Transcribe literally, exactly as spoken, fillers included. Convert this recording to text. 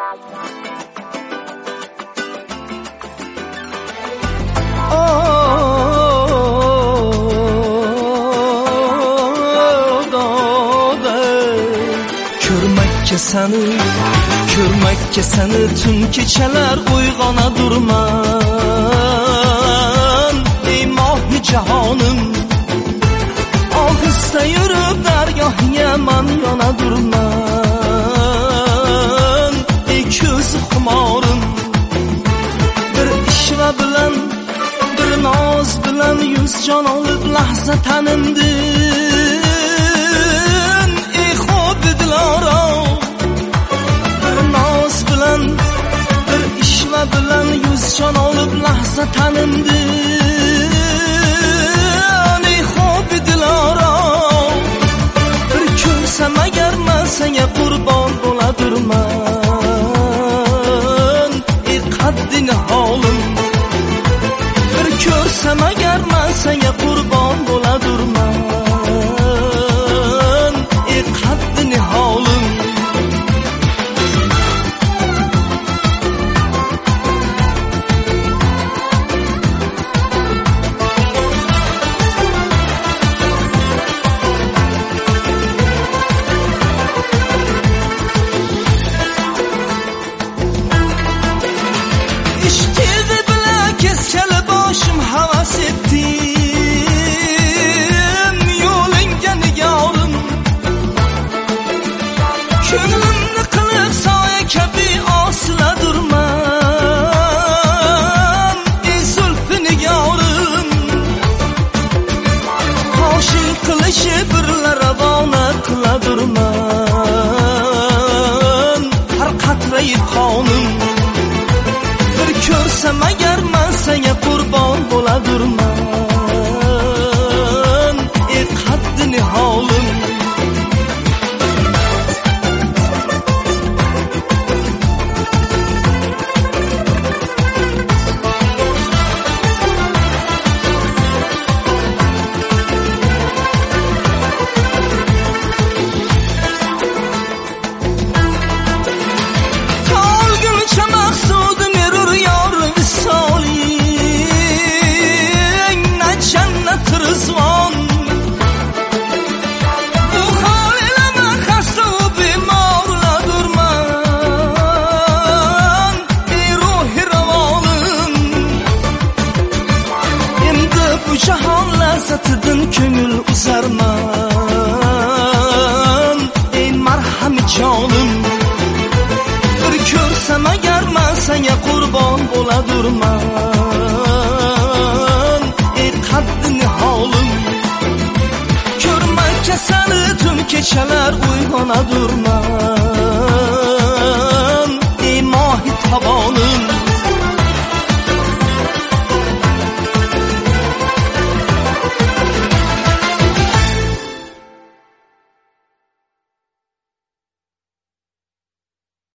Seni, ko'rmakka seni tun kechalar uyg'ona durman. Ey mohi jahonim, ohista yurib dargohga man yona durman. Ey ko'zi xumorim, bir ishva bilan, bir noz bilan yuz jon olib lahza tanimdin. Ey xo'bi dilorom, bir ishva bilan yuz jon olib lahza tanimdin. Ey xo'bi dilorom, bir ko'rsam agar men senga qurbon bo'ladurman. Ey qaddini holim, bir ko'rsam agar men senga qurbon bo'ladurman. Ey qaddini holim, ko'nglimni qilib soya kabi osila durman. Ey zulfi nigorim, hoshing qilishi birla ravona qiladurman. Har qatrai qonim, bir ko'rsam agar men senga qurbon bo'ladurman. Ey qaddini holim, jahon lazzatidan ko'ngil uzarman. Ey marhami jonim, bir ko'rsam agar men senga qurbon bo'ladurman. Ey qaddini holim, ko'rmakka seni tun kechalar uyg'ona durman.